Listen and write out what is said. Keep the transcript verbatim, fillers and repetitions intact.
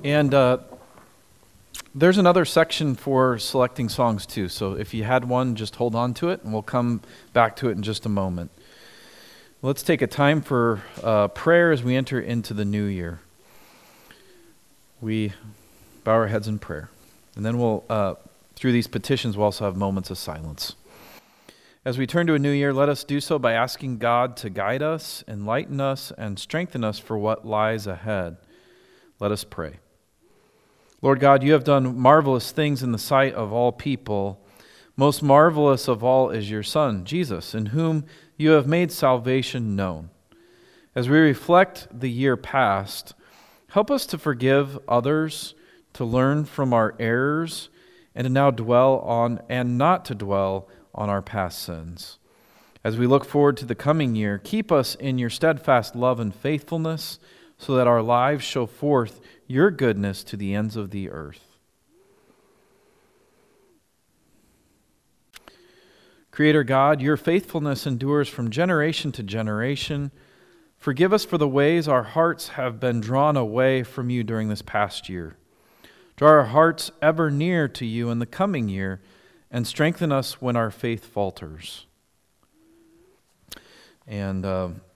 And uh, there's another section for selecting songs too. So if you had one, just hold on to it, and we'll come back to it in just a moment. Let's take a time for uh, prayer as we enter into the new year. We bow our heads in prayer. And then we'll, uh, through these petitions, we'll also have moments of silence. As we turn to a new year, let us do so by asking God to guide us, enlighten us, and strengthen us for what lies ahead. Let us pray. Lord God, you have done marvelous things in the sight of all people. Most marvelous of all is your Son, Jesus, in whom you have made salvation known. As we reflect the year past, help us to forgive others, to learn from our errors, and to now dwell on, and not to dwell on our past sins. As we look forward to the coming year, keep us in your steadfast love and faithfulness, so that our lives show forth your goodness to the ends of the earth. Creator God, your faithfulness endures from generation to generation. Forgive us for the ways our hearts have been drawn away from you during this past year. Draw our hearts ever near to you in the coming year, and strengthen us when our faith falters. And uh,